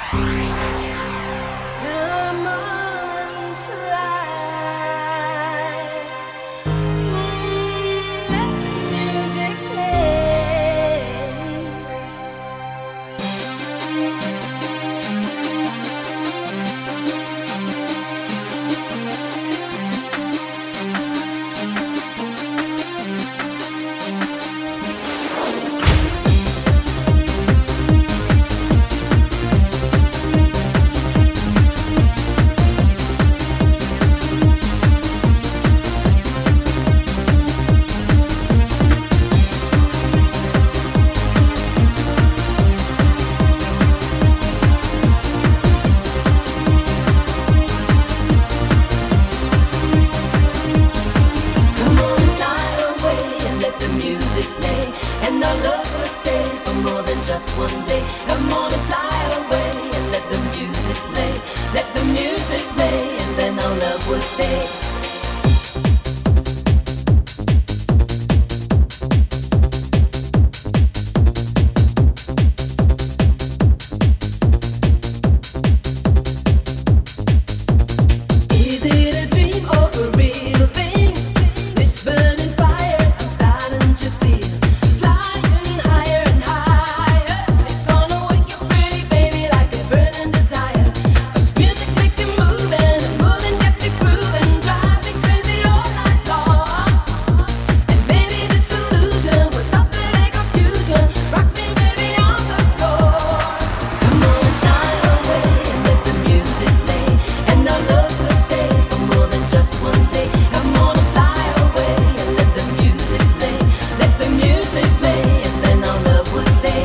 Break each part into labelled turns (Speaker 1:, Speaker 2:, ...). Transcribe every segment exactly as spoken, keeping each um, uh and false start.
Speaker 1: Come on, fly. Mm, let music play. Come on and fly away and let the music play, and our love would stay for more than just one day. Come on and fly away and let the music play, let the music play, and then our love would stay. Is it a dream or a real thing? This burning fire I'm starting to feel, flying higher and higher. It's gonna wake you pretty baby like a burning desire. 'Cause music makes you move and moving gets you grooving, drive me crazy all night long. And maybe this illusion will stop the confusion, rock me baby on the floor. Come on and fly away and let the music play, and our love would stay for more than just one day. Come on and fly away and let the music play, let the music play, and then our love would stay.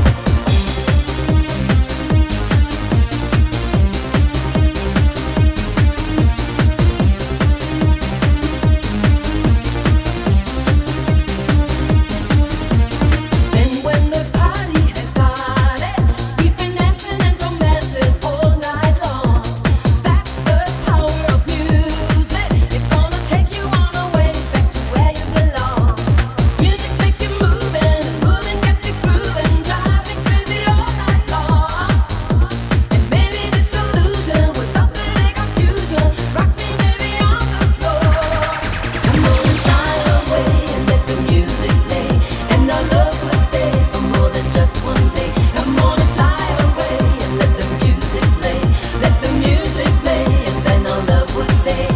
Speaker 1: Then when the party has started, we've been dancing and romancing all night long. That's the power of music. It's gonna take you on a way back to where you belong. Music makes you move and moving gets you grooving, driving crazy all night long. And maybe this illusion will stop the confusion, rock me baby on the floor. Come on and fly away and let the music play, and our love would stay for more than just one day. Come on and fly away and let the music play, let the music play, and then our love would stay.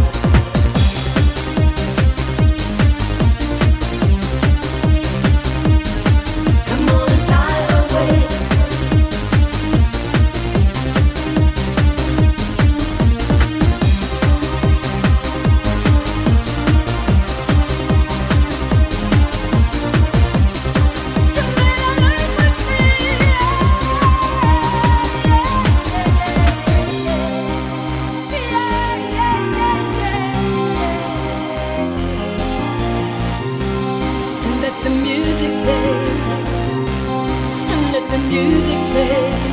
Speaker 1: Come on and fly away. And let the music play, and let the music play.